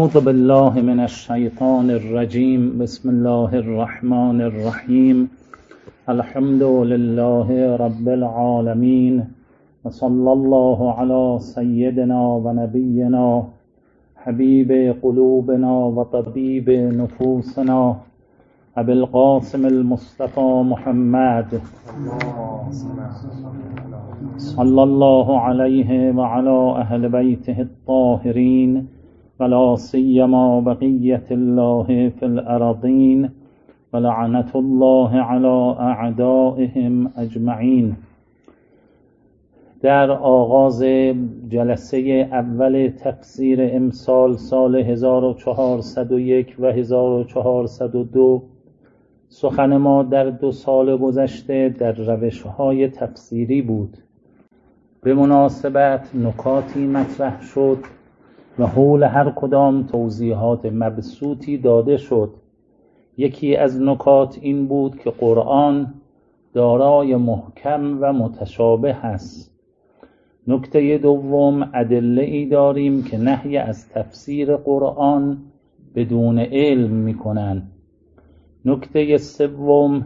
اعوذ بالله من الشیطان الرجیم. بسم الله الرحمن الرحیم. الحمد لله رب العالمین و صلی الله علی سیدنا و نبینا حبیب قلوبنا و طبیب نفوسنا ابی القاسم المصطفى محمد صلی الله علیه و علی اهل بیته الطاهرین ولا سیما بقیة الله فی الارضین ولعنة الله علی اعدائهم اجمعین. در آغاز جلسه اول تفسیر امسال سال 1401 و 1402 سخن ما در 2 سال گذشته در روش‌های تفسیری بود. به مناسبت نکاتی مطرح شد و حول هر کدام توضیحات مبسوطی داده شد. یکی از نکات این بود که قرآن دارای محکم و متشابه است. نکته دوم ادله ای داریم که نهی از تفسیر قرآن بدون علم میکنن. نکته سوم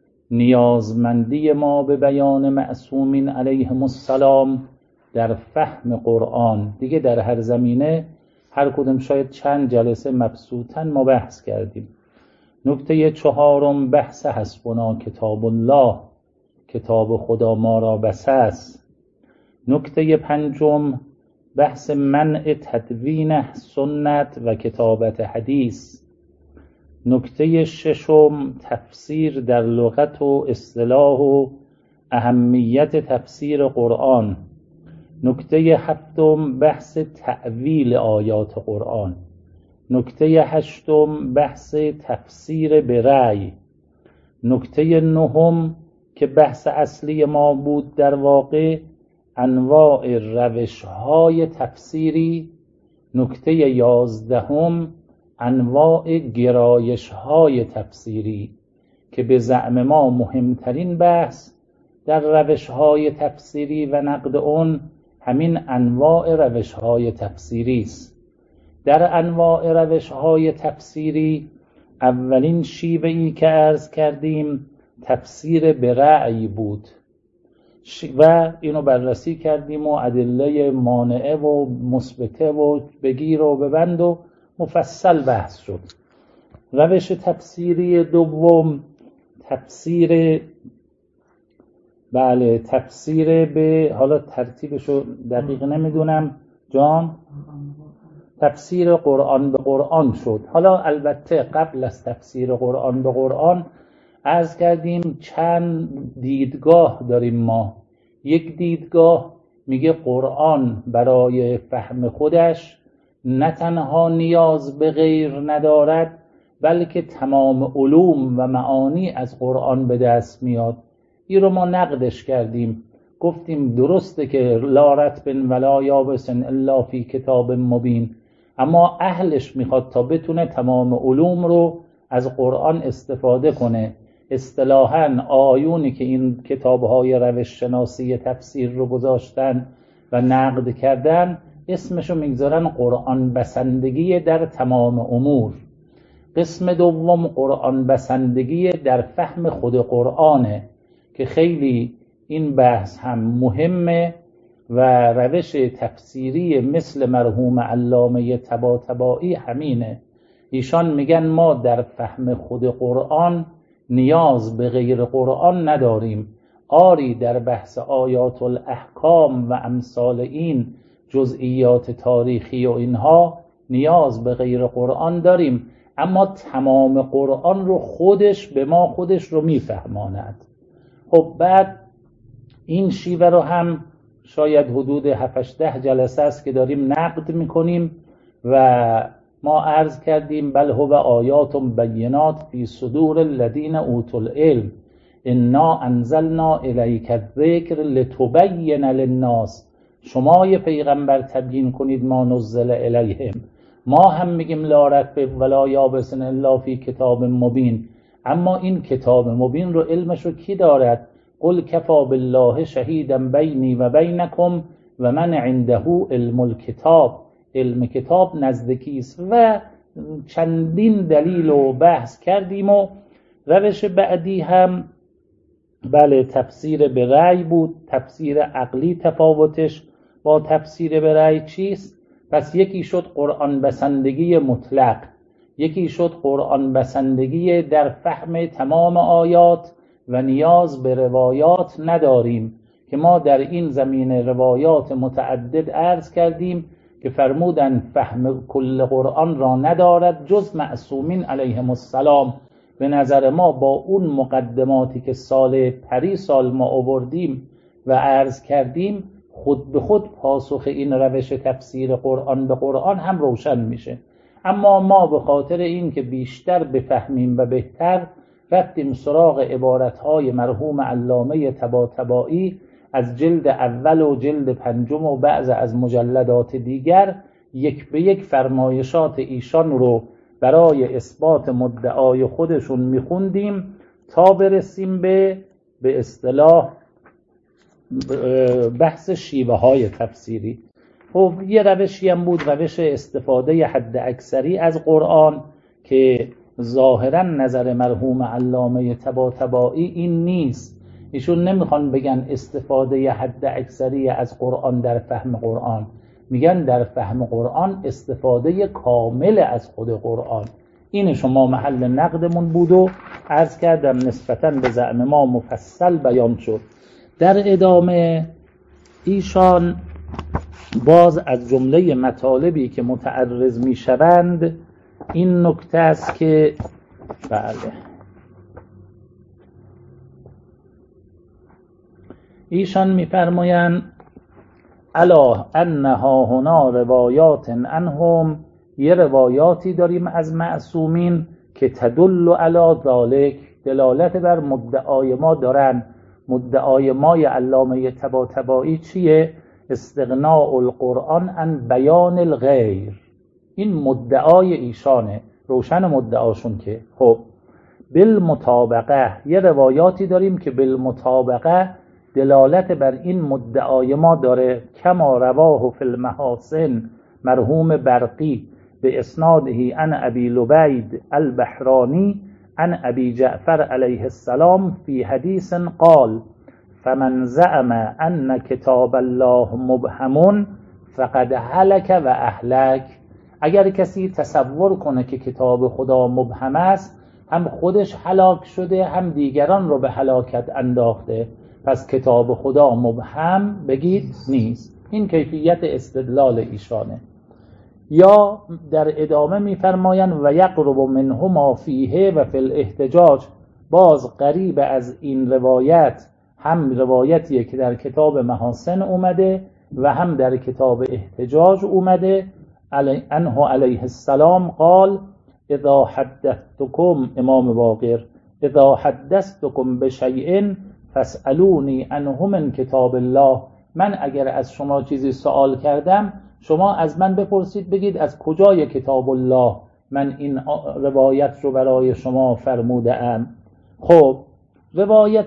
نیازمندی ما به بیان معصومین علیهم السلام در فهم قرآن. دیگه در هر زمینه هر کدوم شاید چند جلسه مبسوطاً ما بحث کردیم. نکته چهارم بحث حسبنا کتاب الله، کتاب خدا ما را بس است. نکته پنجم بحث منع تدوین سنت و کتابت حدیث. نکته ششم تفسیر در لغت و اصطلاح و اهمیت تفسیر قرآن. نکته هفتم بحث تأویل آیات قرآن. نکته هشتم بحث تفسیر به رأی. نکته نهم که بحث اصلی ما بود در واقع انواع روش‌های تفسیری. نکته 11 انواع گرایش‌های تفسیری که به زعم ما مهمترین بحث در روش‌های تفسیری و نقد اون همین انواع روش‌های تفسیری است. در انواع روش‌های تفسیری اولین شیوه‌ای که عرض کردیم تفسیر به رأی بود و اینو بررسی کردیم و ادله مانعه و مثبته و بگیر و ببند و مفصل بحث شد. روش تفسیری دوم تفسیر به حالا ترتیبشو دقیق نمیدونم جان تفسیر قرآن به قرآن شد. حالا البته قبل از تفسیر قرآن به قرآن عرض کردیم چند دیدگاه داریم ما. یک دیدگاه میگه قرآن برای فهم خودش نه تنها نیاز به غیر ندارد بلکه تمام علوم و معانی از قرآن به دست میاد. این رو ما نقدش کردیم، گفتیم درسته که لا رطب ولا یابس الا فی کتاب مبین، اما اهلش میخواد تا بتونه تمام علوم رو از قرآن استفاده کنه. اصطلاحاً آیونی که این کتاب‌های روش شناسی تفسیر رو گذاشتن و نقد کردن اسمشو میگذارن قرآن بسندگی در تمام امور. قسم دوم قرآن بسندگی در فهم خود قرآنه که خیلی این بحث هم مهمه و روش تفسیری مثل مرحوم علامه طباطبایی همینه. ایشان میگن ما در فهم خود قرآن نیاز به غیر قرآن نداریم. آری در بحث آیات الاحکام و امثال این جزئیات تاریخی و اینها نیاز به غیر قرآن داریم، اما تمام قرآن رو خودش رو میفهماند. خب بعد این شیوه رو هم شاید حدود 7-10 جلسه است که داریم نقد میکنیم و ما عرض کردیم بل هو آیات بینات فی صدور الذین اوتوا العلم انا انزلنا الیک الذکر لتبین للناس. شما یه پیغمبر تبیین کنید ما نزل الیهم. ما هم میگیم لا رطب ولا یابس الا فی کتاب مبین، اما این کتاب مبین رو علمش رو کی دارد؟ قل کفا بالله شهیدا بینی و بینکم و من عنده علم الکتاب. علم کتاب نزدیکی است و چندین دلیل و بحث کردیم. و روش بعدی هم بله تفسیر به رأی بود. تفسیر عقلی تفاوتش با تفسیر به رأی چیست؟ پس یکی شد قرآن بسندگی مطلق، یکی شد قرآن بسندگی در فهم تمام آیات و نیاز به روایات نداریم، که ما در این زمینه روایات متعدد عرض کردیم که فرمودن فهم کل قرآن را ندارد جز معصومین علیهم السلام. به نظر ما با اون مقدماتی که سال ما آوردیم و عرض کردیم خود به خود پاسخ این روش تفسیر قرآن به قرآن هم روشن میشه. اما ما به خاطر این که بیشتر بفهمیم و بهتر رفتیم سراغ عبارتهای مرحوم علامه طباطبایی از جلد اول و جلد پنجم و بعض از مجلدات دیگر، یک به یک فرمایشات ایشان رو برای اثبات مدعای خودشون میخوندیم تا برسیم به اصطلاح بحث شیوه های تفسیری. خب یه روشی هم بود روش استفاده حد اکثری از قرآن که ظاهرا نظر مرحوم علامه طباطبایی این نیست. ایشون نمیخوان بگن استفاده حد اکثری از قرآن در فهم قرآن، میگن در فهم قرآن استفاده کامل از خود قرآن. این شما محل نقدمون بود و عرض کردم نسبتاً به زعم ما مفصل بیان شد. در ادامه ایشان باز از جمله مطالبی که متعرض میشوند این نکته است که بله ایشان میفرمایند الا انها هنا روایات عنهم، یه روایاتی داریم از معصومین که تدل علی ذالک، دلالت بر مدعای ما دارن. مدعای مای علامه طباطبایی چیه؟ استغناء القرآن عن بیان الغیر. این مدعای ایشانه، روشن مدعاشون که خب بالمطابقه یه روایاتی داریم که بالمطابقه دلالت بر این مدعای ما داره. کما رواه فی المحاسن مرحوم برقی به اسناده عن ابی لبید البحرانی عن ابی جعفر علیه السلام فی حدیث قال فمن زعم ان کتاب الله مبهم فقد هلک و اهلک. اگر کسی تصور کنه که کتاب خدا مبهم است، هم خودش هلاک شده هم دیگران رو به هلاکت انداخته. پس کتاب خدا مبهم بگید نیست. این کیفیت استدلال ایشانه. یا در ادامه میفرمایند و یقرب منهما فیه و فی الاحتجاج، باز قریب از این روایت هم روایتیه که در کتاب محاسن اومده و هم در کتاب احتجاج اومده. عنه علیه السلام قال اذا حدثتكم، امام باقر، اذا حدثتكم بشیء فاسألونی عنه من کتاب الله. من اگر از شما چیزی سوال کردم شما از من بپرسید، بگید از کجای کتاب الله من این روایت رو برای شما فرموده ام. خب روایت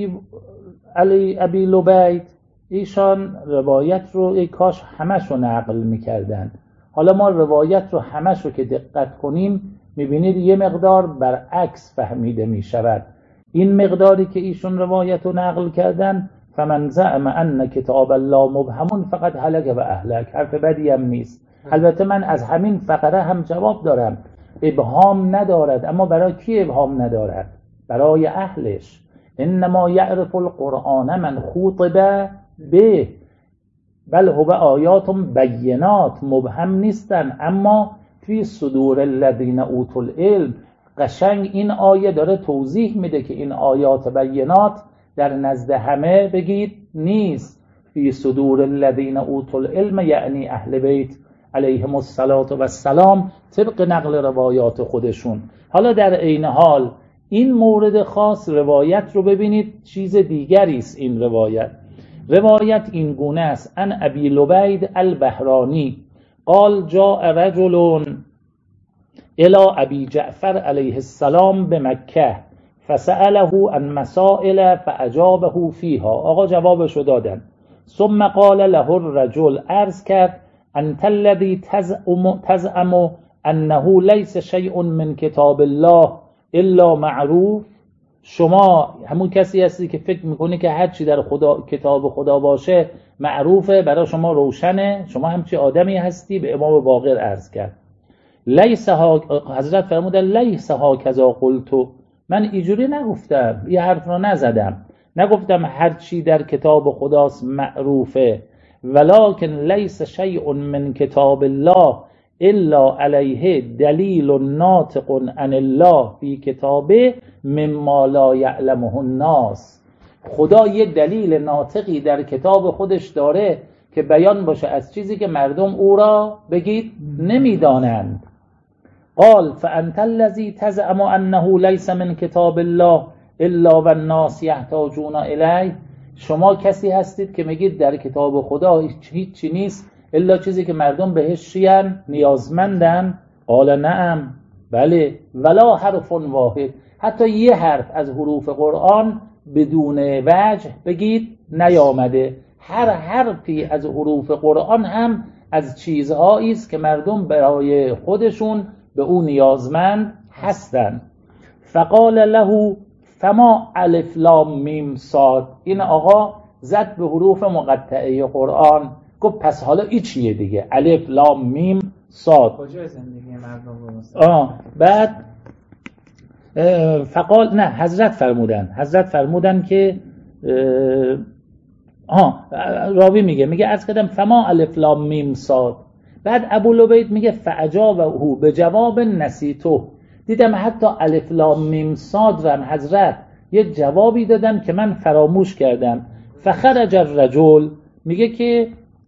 ابی لبید، ایشان روایت رو ای کاش همش رو نقل میکردن. حالا ما روایت رو همش رو که دقت کنیم میبینید یه مقدار برعکس فهمیده میشود. این مقداری که ایشون روایت رو نقل کردن فمن زعم ان کتاب الله مبهم فقط هلک و اهلک، حرف بدی هم نیست. البته من از همین فقره هم جواب دارم، ابهام ندارد. اما برای کی ابهام ندارد؟ برای اهلش. انما یعرف القرآن من خوطب به، بل هو آیات بینات، مبهم نیستن. اما فی صدور الذین اوتوا العلم، قشنگ این آیه داره توضیح میده که این آیات بینات در نزد همه بگید نیست. فی صدور الذین اوتوا العلم یعنی اهل بیت علیهم السلام طبق نقل روایات خودشون. حالا در عین حال این مورد خاص روایت رو ببینید چیز دیگری است. این روایت این گونه است: ان ابی لبید البحرانی قال جاء رجل الى ابی جعفر علیه السلام بمکه فسأله عن مسائل فاجابه فیها. آقا جوابشو دادن. ثم قال له الرجل، عرض کرد انت الذی تزعم انه لیس شیء من کتاب الله الا معروف، شما همون کسی هستی که فکر میکنی که هر چی در کتاب خدا باشه معروفه، برای شما روشنه، شما همچی آدمی هستی. به امام باقر عرض کرد حضرت فرمودن لیس هاکذا قلت، من اینجوری نگفتم، این حرف رو نگفتم هر چی در کتاب خداست معروفه، ولکن لیس شیء من کتاب الله الا علیه دلیل ناطق عن الله فی کتابه مما لا یعلمه الناس. خدا یه دلیل ناطقی در کتاب خودش داره که بیان باشه از چیزی که مردم او را بگید نمیدانند. قال فانت الذی تزعم انه لیس من کتاب الله الا والناس یحتاجون الیه، شما کسی هستید که میگید در کتاب خدا هیچی نیست الا چیزی که مردم بهش چیان نیازمندن. قال نعم، بله، ولا حرف واحد، حتی یه حرف از حروف قرآن بدون وجه بگید نیامده. هر حرفی از حروف قرآن هم از چیزهایی است که مردم برای خودشون به اون نیازمند هستن. فقال له فما الف لام میم صاد، این آقا زد به حروف مقطعه قرآن، گفت پس حالا این چیه دیگه؟ الف لام میم صاد کجای زندگی مردم رو بعد فقال نه، حضرت فرمودن که راوی میگه عرض کردم فما الف لام میم صاد، بعد ابو لبید میگه فاجابه به جواب نسیتو، دیدم حتی الف لام میم صاد رو حضرت یه جوابی دادن که من فراموش کردم. فخرج الرجل، میگه که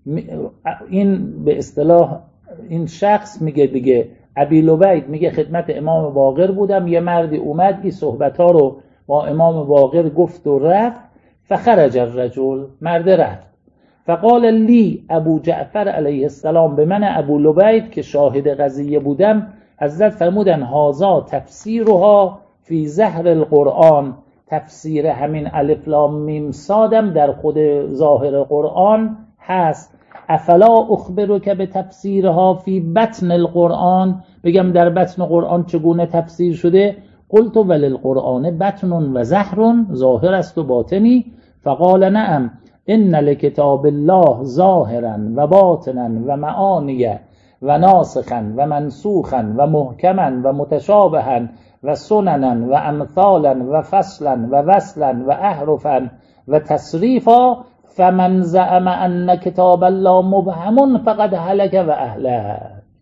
این به اصطلاح این شخص میگه دیگه، ابی لبید میگه خدمت امام باقر بودم، یه مردی اومد این صحبت‌ها رو با امام باقر گفت و رفت. فخرج الرجل، مرد رفت. فقال لی ابو جعفر علیه السلام، به من ابو لبید که شاهد قضیه بودم، حضرت فرمودن هازا تفسیرها فی ظهر القرآن، تفسیر همین الف لام میم صادم در خود ظاهر قرآن هست. افلا اخبرک به تفسیرها فی بطن القرآن، بگم در بطن قرآن چگونه تفسیر شده؟ قلت وللقرآن بطن و ظهر، ظاهر است و باطنی. فقال نعم ان لکتاب الله ظاهرا و باطنا و معانی و ناسخا و منسوخا و محکما و متشابها و سننا و امثالا و فصلا و وصلا و احرفا و تصریفا، فمن زعم ان کتاب الله مبهم فقد هلك و اهلک.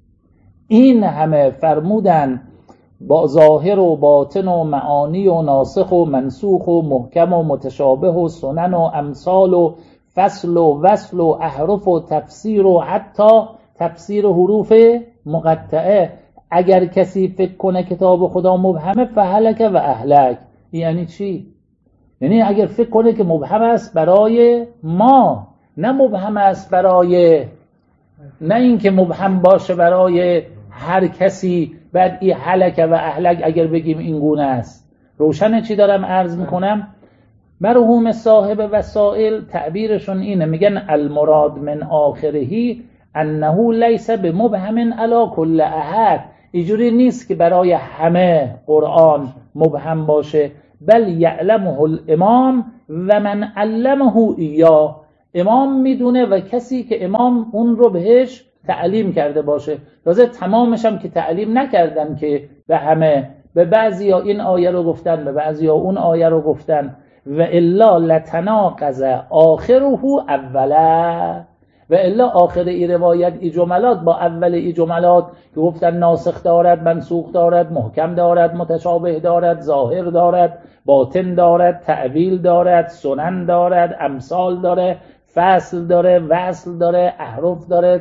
این همه فرمودن با ظاهر و باطن و معانی و ناسخ و منسوخ و محکم و متشابه و سنن و امثال و فصل و وصل و احرف و تفسیر و حتی تفسیر حروف مقطعه. اگر کسی فکر کنه کتاب خدا مبهمه فهلک و اهلک، یعنی چی؟ یعنی اگر فکر کنه که مبهم است برای ما، نه مبهم است برای، نه اینکه مبهم باشه برای هر کسی، بعد این هلک و اهلک اگر بگیم این گونه است. روشنه چی دارم عرض میکنم؟ مرحوم صاحب وسائل تعبیرشون اینه، میگن المراد من آخرهی انه لیس بمبهم علی کل احد، اینجوری نیست که برای همه قرآن مبهم باشه، بل یعلمه الامام و من علمه ایاه، امام میدونه و کسی که امام اون رو بهش تعلیم کرده باشه. تازه تمامش هم که تعلیم نکردن که به همه، به بعضی ها این آیه رو گفتن، به بعضی ها اون آیه رو گفتن. و الا لتناقض آخره اوله، و الا آخر ای روایت ای جملات با اول ای جملات که گفتن ناسخ دارد، منسوخ دارد، محکم دارد، متشابه دارد، ظاهر دارد، باطن دارد، تعویل دارد، سنن دارد، امثال داره، فصل داره، وصل داره، احرف داره،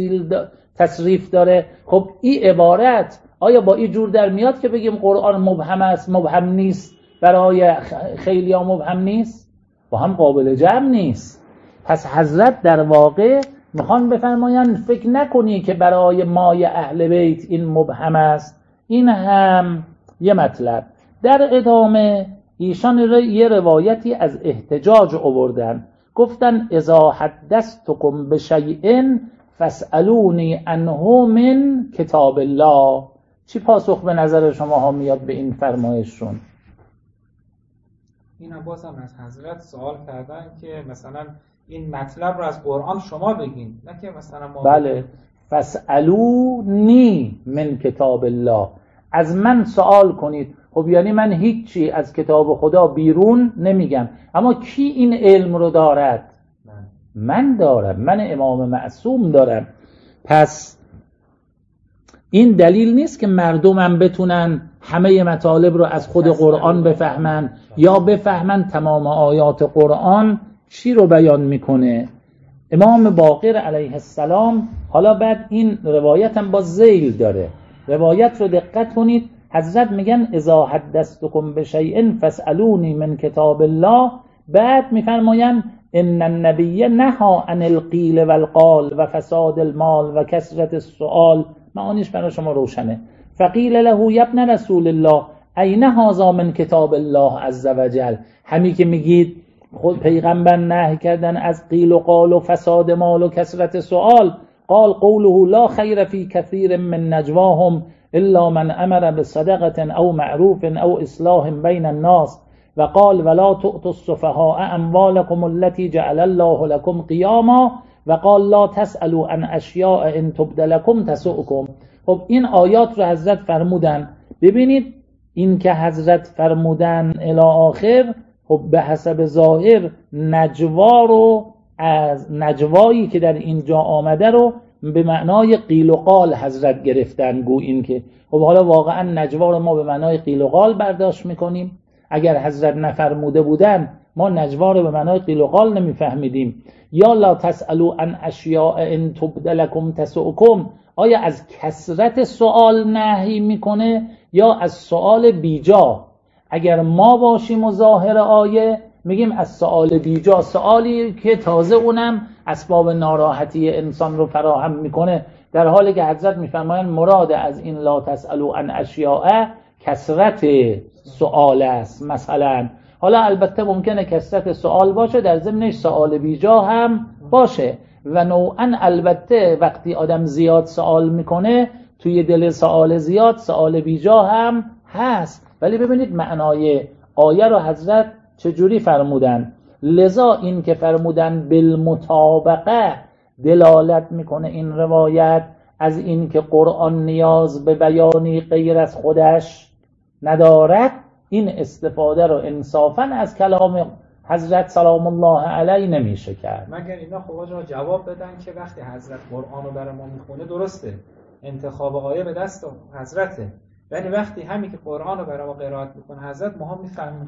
تصریف داره. خب این عبارت آیا با این جور در میاد که بگیم قرآن مبهم است، مبهم نیست، برای خیلی ها مبهم نیست، با هم قابل جمع نیست. پس حضرت در واقع میخوان بفرمایند فکر نکنی که برای مای اهل بیت این مبهم است. این هم یه مطلب. در ادامه ایشان یه روایتی از احتجاج آوردن، گفتن اذا حدثتکم بشیء فاسألونی عنه من کتاب الله. چی پاسخ به نظر شما ها میاد به این فرمایششون؟ این هم باز هم از حضرت سوال کردن که مثلا این مطلب رو از قرآن شما بگین، نه که مثلا ما بله. فاسألونی من کتاب الله، از من سوال کنید. خب یعنی من هیچی از کتاب خدا بیرون نمیگم، اما کی این علم رو دارد؟ من دارم، من امام معصوم دارم. پس این دلیل نیست که مردمم بتونن همه مطالب رو از خود قرآن بفهمن یا بفهمن تمام آیات قرآن چی رو بیان میکنه. امام باقر علیه السلام، حالا بعد این روایت هم با ذیل داره، روایت رو دقت کنید. حضرت میگن اذا حدثتکم بشیء فاسألونی من کتاب الله، بعد میفرماین ان النبی نهى عن القیل والقال و فساد المال و کثرت السؤال. معانیش برای شما روشنه. فقیل له یا ابن رسول الله این هذا من کتاب الله عز وجل. همین که میگید خود پیغمبر نهی کردن از قیل و قال و فساد مال و کثرت سؤال، قال قوله لا خیر فی کثیر من نجواهم الا من امر بصدقه او معروف او اصلاح بین الناس و قال ولا تؤتوا السفهاء اموالكم التي جعل الله لكم قیاما و قال لا تسألوا عن اشیاء ان تبد لكم تسؤكم. خب این آیات رو حضرت فرمودن. ببینید این که حضرت فرمودن الی آخر، خب به حسب ظاهر نجوا رو از نجوایی که در اینجا آمده رو به معنای قیل و قال حضرت گرفتن. گو این که خب حالا واقعا نجوا رو ما به معنای قیل و قال برداشت میکنیم. اگر حضرت نفرموده بودن ما نجوا رو به معنای قیل و قال نمیفهمیدیم. یا لا تسألوا عن اشیاء ان تبد لكم تسؤكم، آیا از کثرت سوال نهی میکنه یا از سوال بیجا؟ اگر ما باشیم و ظاهر آیه میگیم از سوال بیجا، سوالی که تازه اونم اسباب ناراحتی انسان رو فراهم میکنه، در حالی که حضرت میفرمایند مراد از این لا تسألوا عن اشیاء کثرت سوال است. مثلا حالا البته ممکنه کثرت سوال باشه، در ضمنش سوال بیجا هم باشه و نوعا البته وقتی آدم زیاد سوال میکنه توی دل سوال زیاد سوال بیجا هم هست. ولی ببینید معنای آیه رو حضرت چجوری فرمودن. لذا این که فرمودن بالمطابقه دلالت میکنه این روایت از این که قرآن نیاز به بیانی غیر از خودش ندارد. این استفاده رو انصافا از کلام حضرت سلام الله علیه نمیشه کرد. مگر اینا خب جواب بدن که وقتی حضرت قرآن رو برای ما میخونه درسته، انتخاب آیه به دست حضرته، ولی وقتی همین که قرآن رو برای ما قرائت میکنه حضرت، ما هم میفهمیم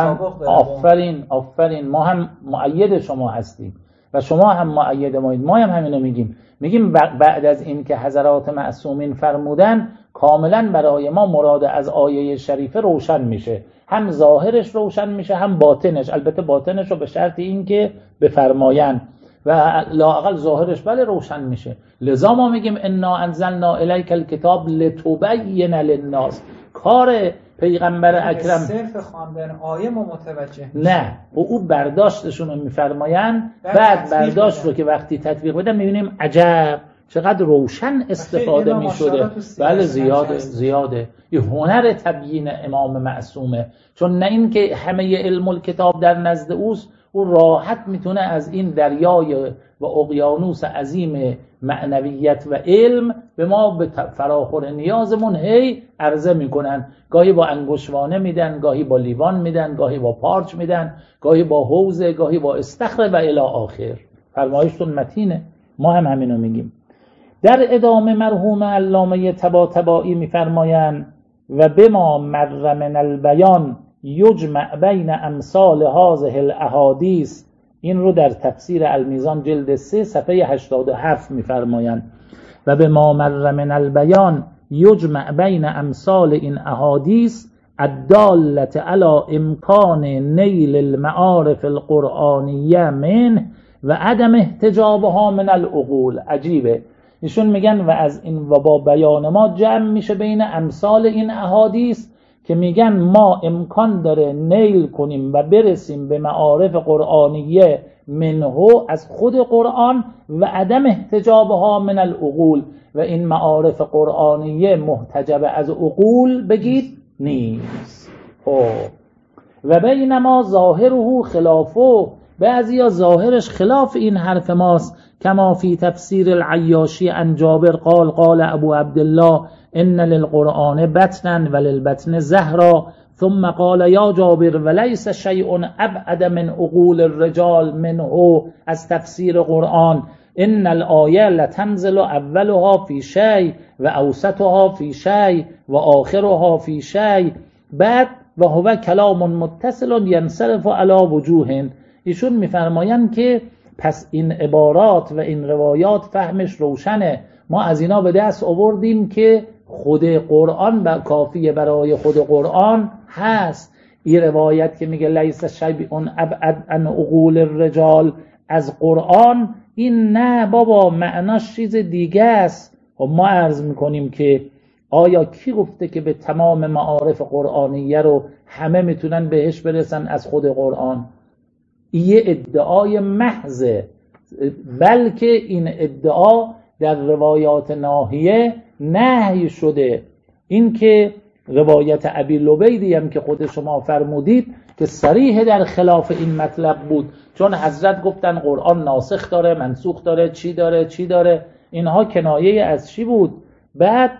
احسن. آفرین ما هم مؤید شما هستیم و شما هم مؤید مایید. ما هم همینو میگیم بعد از این که حضرات معصومین فرمودن کاملا برای ما مراد از آیه شریفه روشن میشه، هم ظاهرش روشن میشه هم باطنش. البته باطنش رو به شرط این که بفرماین و لااقل ظاهرش بله روشن میشه. لذا ما میگیم انا انزلنا الیک الکتاب لتبین للناس. کار پیغمبر اکرم صرف خواندن آیه ما متوجه نه، و او برداشتشون رو میفرماین، بعد برداشت رو که وقتی تطبیق بدن میبینیم عجب چقدر روشن استفاده میشده. بله زیاده. یه هنر تبیین امام معصومه، چون نه این که همه علم الکتاب در نزد اوست، او راحت میتونه از این دریای و اقیانوس عظیم معنویت و علم به ما به فراخور نیازمون هی عرضه میکنن. گاهی با انگشوانه میدن، گاهی با لیوان میدن، گاهی با پارچ میدن، گاهی با حوزه، گاهی با استخر و الی آخر. فرمایشتون متینه، ما هم همینو میگیم. در ادامه مرحوم علامه طباطبایی میفرمایند و بما مر من البیان یجمع بین امثال هذه الاحادیث. این رو در تفسیر المیزان جلد 3 صفحه 87 میفرمایند و بما مر من البیان یجمع بین امثال این احادیث الدالة علی امکان نیل المعارف القرآنیه منه و عدم احتجابها من العقول. عجیبه، ایشون میگن و از این و با بیان ما جمع میشه بین امثال این احادیث که میگن ما امکان داره نیل کنیم و برسیم به معارف قرآنیه منه از خود قرآن و عدم احتجابها من العقول، و این معارف قرآنیه محتجب از عقول بگید نیست. و بینما ظاهره خلافه، بعضیا ظاهرش خلاف این حرف ماست. کما فی تفسیر العیاشی عن جابر قال قال ابو عبدالله ان للقرآن بطنا وللبطن زهرا ثم قال یا جابر ولیس شیء ابعد من عقول الرجال منه، از تفسیر قرآن ان الآیه لتنزل اولها فی شیء و اوسطها فی شیء و آخرها فی شیء بعد و هو کلام متصل ینصرف علی وجوه. ایشون میفرمایند که پس این عبارات و این روایات فهمش روشنه، ما از اینا به دست آوردیم که خود قرآن و کافیه برای خود قرآن هست. این روایت که میگه لیس شیء ابعد عن عقول الرجال از قرآن، این نه بابا معناش چیز دیگه است. و ما عرض میکنیم که آیا کی گفته که به تمام معارف قرآنیه رو همه میتونن بهش برسن از خود قرآن؟ یه ادعای محضه، بلکه این ادعا در روایات ناحیه نهی شده. این که روایت ابی لبیدی هم که خود شما فرمودید که صریح در خلاف این مطلب بود، چون حضرت گفتن قرآن ناسخ داره، منسوخ داره، چی داره، اینها کنایه از چی بود؟ بعد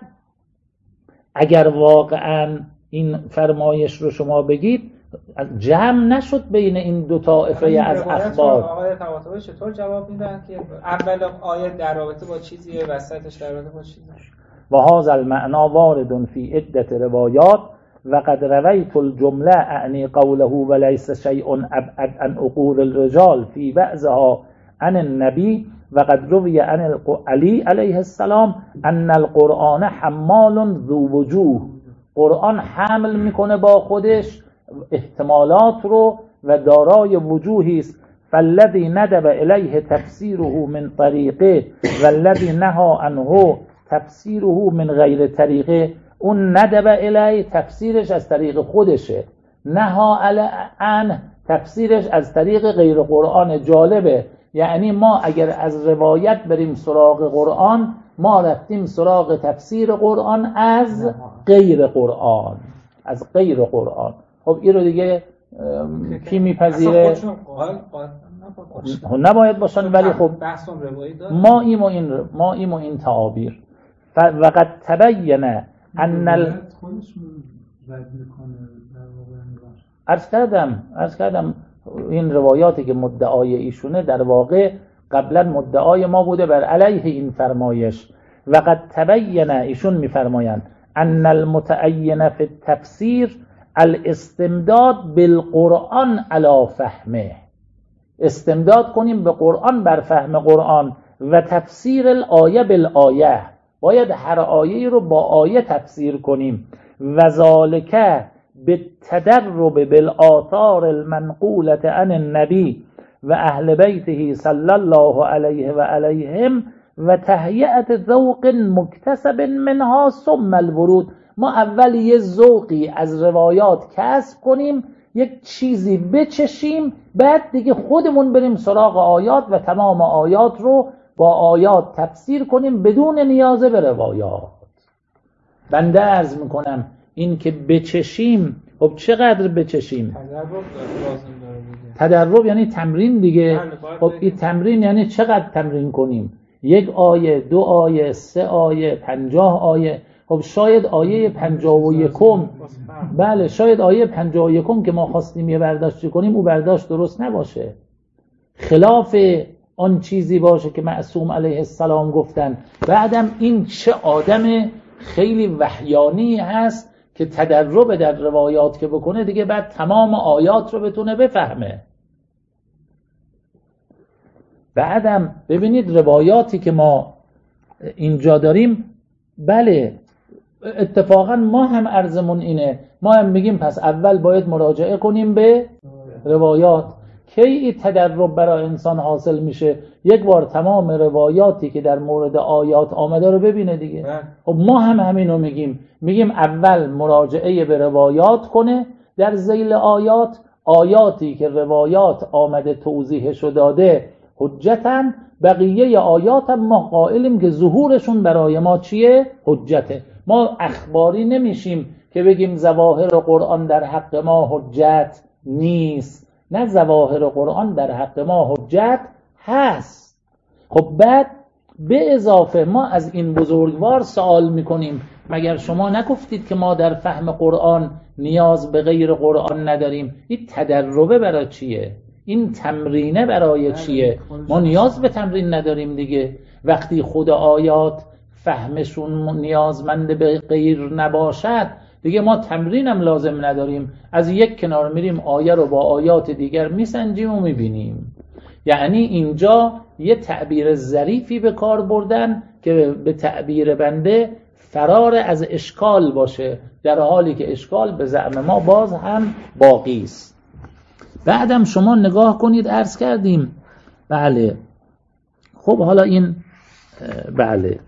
اگر واقعا این فرمایش رو شما بگید جمع نشد بین این دو طائفه از اخبار. آقای طباطبایی چطور جواب میدن که اول آیه در رابطه با چیزیه، وسطش در رابطه با چیزیه؟ و هذا المعنى وارد فی عدة روایات و قد رویت الجمله اعنی قوله وليس شیء ابعد عن عقول الرجال فی بعضها عن النبی و قد روی عن علی علیه السلام ان القرآن حمال ذو وجوه، قرآن حمل میکنه با خودش احتمالات رو و دارای وجوهی است. فالذی ندب الیه تفسیره من طریقه والذی نهى عنه تفسیره من غیر طریقه، اون ندب الیه تفسیرش از طریق خودشه، نهى عنه تفسیرش از طریق غیر قرآن. جالبه، یعنی ما اگر از روایت بریم سراغ قرآن، ما رفتیم سراغ تفسیر قرآن از غیر قرآن، از غیر قرآن. خب این رو دیگه کی میپذیره؟ نباید باشن، ولی خب ما ایم و این تعابیر. وقد تبین ان عرض کردم این روایاتی که مدعای ایشونه در واقع قبلا مدعای ما بوده بر علیه این فرمایش. وقد تبین، ایشون میفرمایند ان المتعین فی التفسیر الاستمداد بالقرآن علی فهمه، استمداد کنیم به قرآن بر فهم قرآن، و تفسیر الآیه بالآیه، باید هر آیه رو با آیه تفسیر کنیم. و ذالک بالتدرب بالآثار المنقولة عن النبی و اهل بیته صلی الله علیه و علیهم و تهیئت ذوق مکتسب منها ثم الورود. ما اول یه ذوقی از روایات کسب کنیم، یک چیزی بچشیم، بعد دیگه خودمون بریم سراغ آیات و تمام آیات رو با آیات تفسیر کنیم بدون نیازه به روایات. بنده عرض میکنم این که بچشیم، خب چقدر بچشیم؟ تدرب یعنی تمرین دیگه. خب این تمرین یعنی چقدر تمرین کنیم؟ 1 آیه، 2 آیه، 3 آیه، 50 آیه. خب شاید آیه 51 بله شاید آیه 51 که ما خواستیم یه برداشت کنیم او برداشت درست نباشه، خلاف آن چیزی باشه که معصوم علیه السلام گفتن. بعدم این چه آدم خیلی وحیانی هست که تدرب در روایات که بکنه دیگه بعد تمام آیات رو بتونه بفهمه. بعدم ببینید روایاتی که ما اینجا داریم، بله اتفاقا ما هم عرضمون اینه، ما هم میگیم پس اول باید مراجعه کنیم به روایات کی تدرب برای انسان حاصل میشه؟ یک بار تمام روایاتی که در مورد آیات آمده رو ببینه دیگه. خب ما هم همینو میگیم اول مراجعه به روایات کنه در ذیل آیاتی که روایات آمده توضیحش رو داده حجتن، بقیه آیات هم ما قائلیم که ظهورشون برای ما چیه؟ حجته. ما اخباری نمیشیم که بگیم ظواهر قرآن در حق ما حجت نیست. نه، ظواهر قرآن در حق ما حجت هست. خب بعد به اضافه ما از این بزرگوار سوال میکنیم مگر شما نگفتید که ما در فهم قرآن نیاز به غیر قرآن نداریم؟ این تدربه برای چیه؟ این تمرینه برای چیه؟ ما نیاز به تمرین نداریم دیگه. وقتی خود آیات فهمشون نیازمند به غیر نباشد دیگه ما تمرینم لازم نداریم. از یک کنار میریم آیه رو با آیات دیگر میسنجیم و میبینیم. یعنی اینجا یه تعبیر ظریفی به کار بردن که به تعبیر بنده فرار از اشکال باشه، در حالی که اشکال به زعم ما باز هم باقی است. بعدم شما نگاه کنید، عرض کردیم بله. خب حالا این بله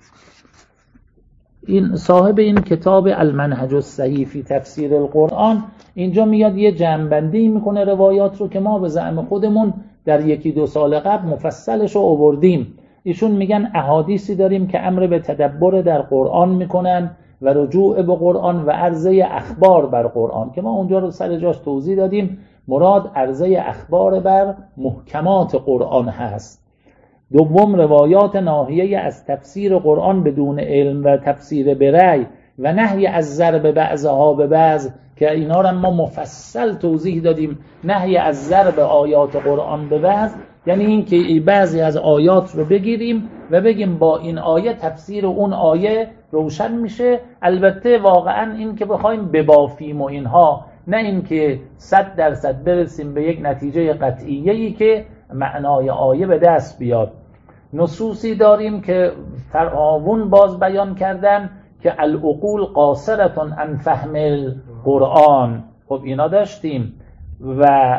این صاحب این کتاب المنهج الصحیح فی تفسیر القرآن اینجا میاد یه جمع‌بندی میکنه روایات رو که ما به زعم خودمون در 1-2 سال قبل مفصلش رو آوردیم. ایشون میگن احادیثی داریم که امر به تدبر در قرآن میکنن و رجوع به قرآن و عرضه اخبار بر قرآن، که ما اونجا رو سر جاش توضیح دادیم. مراد عرضه اخبار بر محکمات قرآن هست. دوم روایات ناهیه از تفسیر قرآن بدون علم و تفسیر به رأی و نهی از ضرب بعضها به بعض، که اینا رو ما مفصل توضیح دادیم. نهی از ضرب آیات قرآن به بعض یعنی این که بعضی از آیات رو بگیریم و بگیم با این آیه تفسیر اون آیه روشن میشه. البته واقعا این که بخوایم ببافیم و اینها، نه این که 100% برسیم به یک نتیجه قطعیه‌ای که معنای آیه به دست بیاد. نصوصی داریم که فراوون باز بیان کردن که العقول قاصرتون عن فهم القرآن. خب اینا داشتیم. و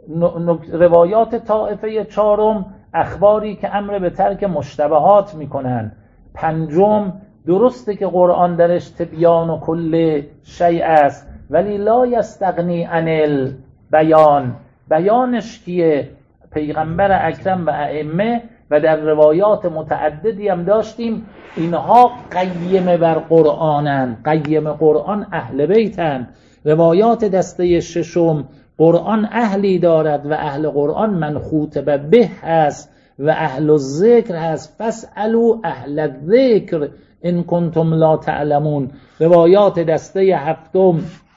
روایات طائفه چهارم اخباری که امر به ترک مشتبهات میکنن. پنجم درسته که قرآن درش تبیان و کل شیء است ولی لا یستغنی عن البیان. بیانش کیه؟ پیغمبر اکرم و ائمه. و در روایات متعددی هم داشتیم اینها قیم بر قرآنن، قیم قرآن اهل بیتن. روایات دسته ششم قرآن اهلی دارد و اهل قرآن من خوطب به هست و اهل الذکر هست، فاسألوا اهل الذکر ان کنتم لا تعلمون. روایات دسته هفتم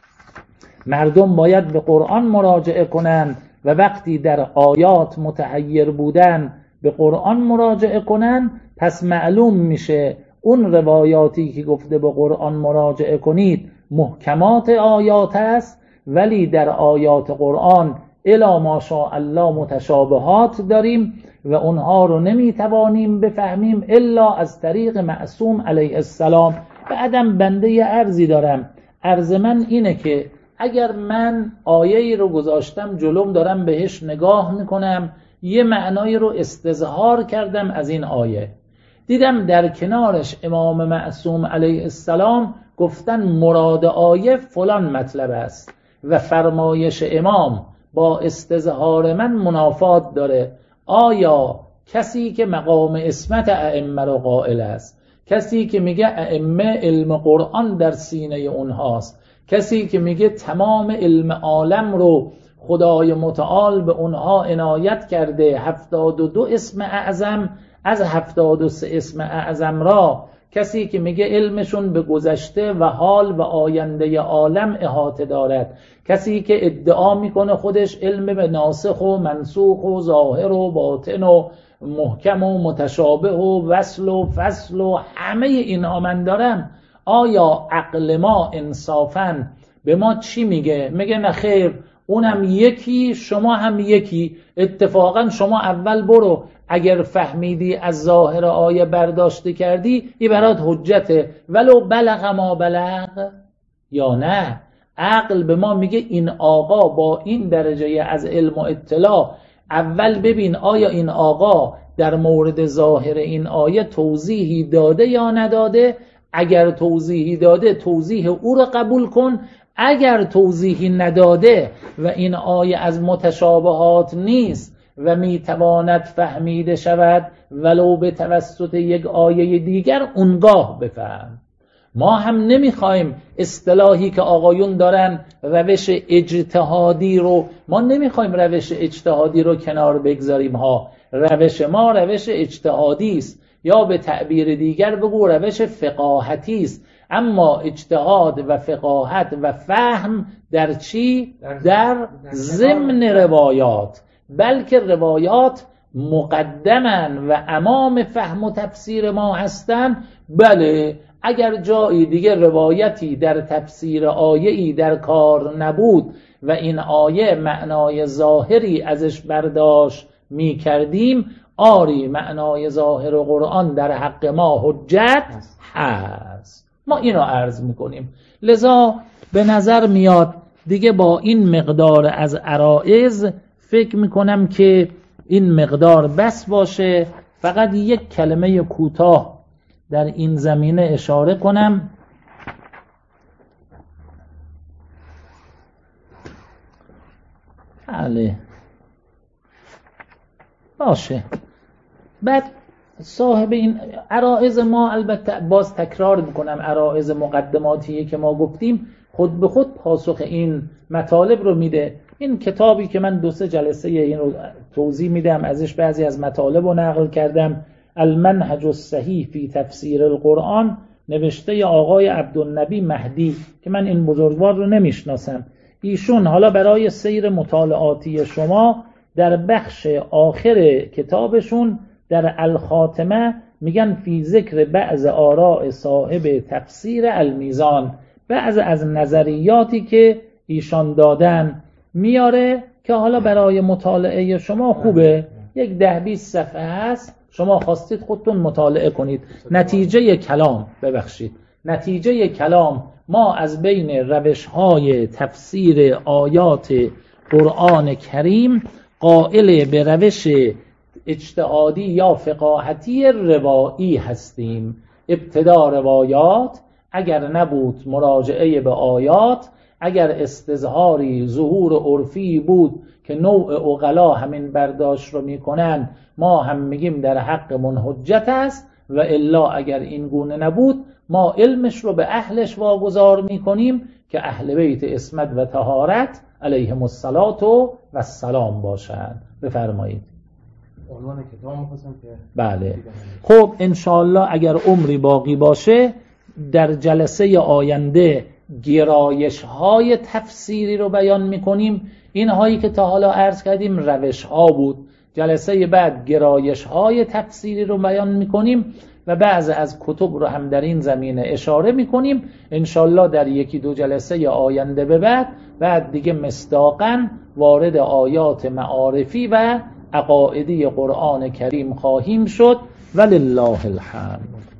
مردم باید به قرآن مراجعه کنند و وقتی در آیات متحیر بودن به قرآن مراجعه کنن، پس معلوم میشه اون روایاتی که گفته به قرآن مراجعه کنید محکمات آیات است، ولی در آیات قرآن الا ماشاء الله متشابهات داریم و اونها رو نمیتوانیم بفهمیم الا از طریق معصوم علیه السلام. بعدم بنده عرضی دارم. عرض من اینه که اگر من آیه‌ای رو گذاشتم جلوم، دارم بهش نگاه میکنم، یه معنایی رو استظهار کردم از این آیه، دیدم در کنارش امام معصوم علیه السلام گفتن مراد آیه فلان مطلب است و فرمایش امام با استظهار من منافات داره. آیا کسی که مقام عصمت ائمه رو قائل است، کسی که میگه ائمه علم قرآن در سینه اونهاست، کسی که میگه تمام علم عالم رو خدای متعال به اونها عنایت کرده، 72 اسم اعظم از 73 اسم اعظم را، کسی که میگه علمشون به گذشته و حال و آینده عالم احاطه دارد، کسی که ادعا میکنه خودش علم به ناسخ و منسوخ و ظاهر و باطن و محکم و متشابه و وصل و فصل و همه اینها من دارم. آیا عقل ما انصافاً به ما چی میگه؟ میگه نه خیر، اونم یکی شما هم یکی، اتفاقا شما اول برو، اگر فهمیدی از ظاهر آیه برداشته کردی این برات حجته ولو بلغ ما بلغ. یا نه، عقل به ما میگه این آقا با این درجه از علم و اطلاع اول ببین آیا این آقا در مورد ظاهر این آیه توضیحی داده یا نداده. اگر توضیحی داده توضیح او را قبول کن، اگر توضیحی نداده و این آیه از متشابهات نیست و میتواند فهمیده شود ولو به توسط یک آیه دیگر، اونگاه بفهم. ما هم نمیخوایم اصطلاحی که آقایون دارن روش اجتهادی رو، ما نمیخوایم روش اجتهادی رو کنار بگذاریم ها. روش ما روش اجتهادی است، یا به تعبیر دیگر بگو روش فقاهتی است. اما اجتهاد و فقاهت و فهم در چی؟ در ضمن روایات، بلکه روایات مقدمن و امام فهم و تفسیر ما هستن. بله اگر جایی دیگه روایتی در تفسیر آیه‌ای در کار نبود و این آیه معنای ظاهری ازش برداشت می کردیم، آری معنای ظاهر قرآن در حق ما حجت هست. ما اینو عرض میکنیم. لذا به نظر میاد دیگه با این مقدار از عرائض فکر میکنم که این مقدار بس باشه. فقط یک کلمه کوتاه در این زمینه اشاره کنم. بله باشه. بعد صاحب این عرائض ما، البته باز تکرار میکنم، عرائض مقدماتیه که ما گفتیم خود به خود پاسخ این مطالب رو میده. این کتابی که من 2-3 جلسه این رو توضیح میدم، ازش بعضی از مطالب رو نقل کردم، المنهج الصحیح فی تفسیر القرآن، نوشته آقای عبدالنبی مهدی که من این بزرگوار رو نمیشناسم. ایشون حالا برای سیر مطالعاتی شما در بخش آخر کتابشون در الخاتمه میگن فی ذکر بعض آراء صاحب تفسیر المیزان، بعض از نظریاتی که ایشان دادن میاره که حالا برای مطالعه شما خوبه. یک 10-20 صفحه هست، شما خواستید خودتون مطالعه کنید. نتیجه کلام ما از بین روش‌های تفسیر آیات قرآن کریم قائل به روش اجتهادی یا فقاهتی روایی هستیم. ابتدا روایات، اگر نبود مراجعه به آیات، اگر استظهاری ظهور عرفی بود که نوع عقلا همین برداشت رو میکنن، ما هم میگیم در حقمون حجت است، و الا اگر این گونه نبود ما علمش رو به اهلش واگذار میکنیم که اهل بیت عصمت و طهارت علیهم السلام باشند. بفرمایید. عنوان کتاب می‌خواستم که بله. خب انشاءالله اگر عمری باقی باشه در جلسه آینده گرایش های تفسیری رو بیان میکنیم. این هایی که تا حالا عرض کردیم روش ها بود. جلسه بعد گرایش های تفسیری رو بیان میکنیم و بعض از کتب رو هم در این زمینه اشاره میکنیم. انشاءالله در 1-2 جلسه آینده به بعد دیگه مصداقاً وارد آیات معارفی و عقائدی قرآن کریم خواهیم شد. ولله الحمد.